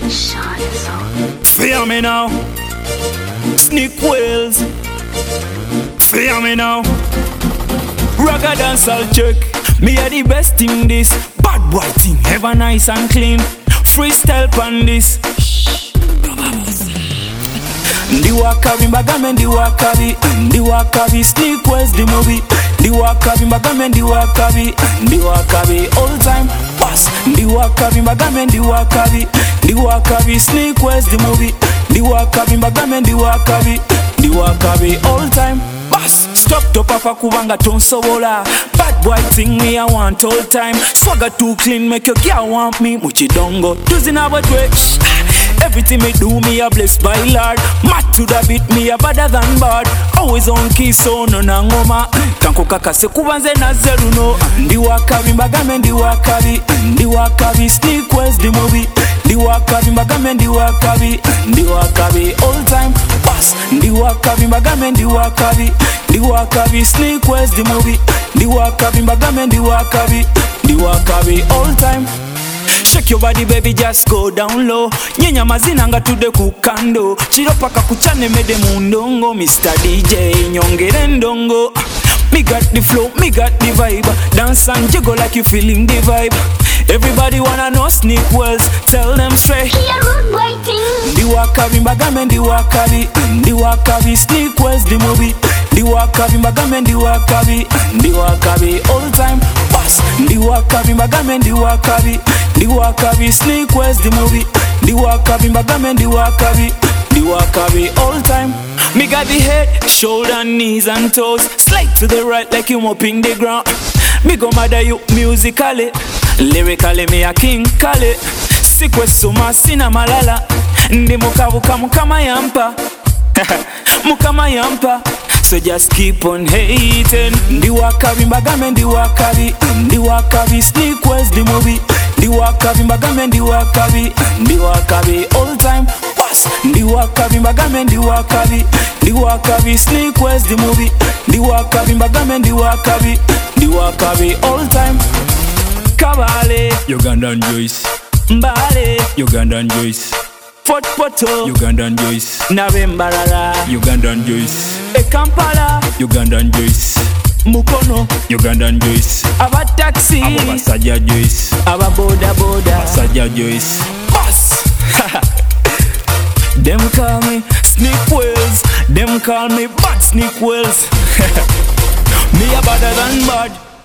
Fear me now, Sneak Wells. Fear me now, Ragga dancehall check. Me are the best in this. Bad boy thing, ever nice and clean. Freestyle pan this. Ndi wakabi mbagame ndi wakabi Sneak Wells the movie. Ndi wakabi mbagame ndi wakabi all time pass. Ndi wakabi mbagame ndi wakabi Sneak Wells the movie. Ndi wakabi mbagame ndi wakabi all time pass. Stop to papa kubanga tonsobola. Bad boy thing me I want all time. Swagger too clean make your girl want me. Muchidongo tuzina batwe. Everything me do me a blessed by Lord. Mad to the beat me a better than bad. Always on key so no nangoma. Kanko kaka se kubanze na zeru no. Ndi wakabi mbagame ndi wakabi Sneak Wells the movie. Ndi wakabi mbagame ndi wakabi all time pass. Ndi wakabi mbagame ndi wakabi Sneak Wells the movie. Ndi wakabi mbagame ndi wakabi all time. Shake your body baby just go down low. Nyenya mazina nga tude kukando. Chiro paka kuchane mede mundongo. Mr. DJ nyongere ndongo. Me got the flow, me got the vibe. Dance and jiggle like you feeling the vibe. Everybody wanna know Sneak Wells. Tell them straight. Here road boy thing. Ndi wakabi mbagame ndi wakabi Sneak Wells the movie. Ndi wakabi mbagame ndi wakabi all time pass. Ndi wakabi mbagame ndi wakabi Sneak Wells the movie. Ndi wakabi mbagame ndi wakabi all time. Me got the head, shoulder, knees and toes. Slide to the right like you mopping the ground. Me go mother you musically. Lyrically me a king kale. Sikwe suma sina malala. Ndi mukabuka mukama yampa. Mukama yampa. So just keep on hating. Ndi wakabi mbagame ndi wakabi Sneak Wells the movie. Ndi wakabi mbagame ndi wakabi all time pass. Ndi wakabi mbagame ndi wakabi Sneak Wells the movie. Ndi wakabi mbagame ndi wakabi all time. Kabale, Ugandan Joyce. Mbale, Ugandan Joyce. Fort Poto, Ugandan Joyce. Nabembarara, Ugandan Joyce. Kampala, Ugandan Joyce. Mukono, Ugandan Joyce. aba taxi, Abo basajja Joyce. aba boda boda, Basajja Joyce. boss. Them call me Sneak Wells. Them call me Bad Sneak Wells. Me a better than bad.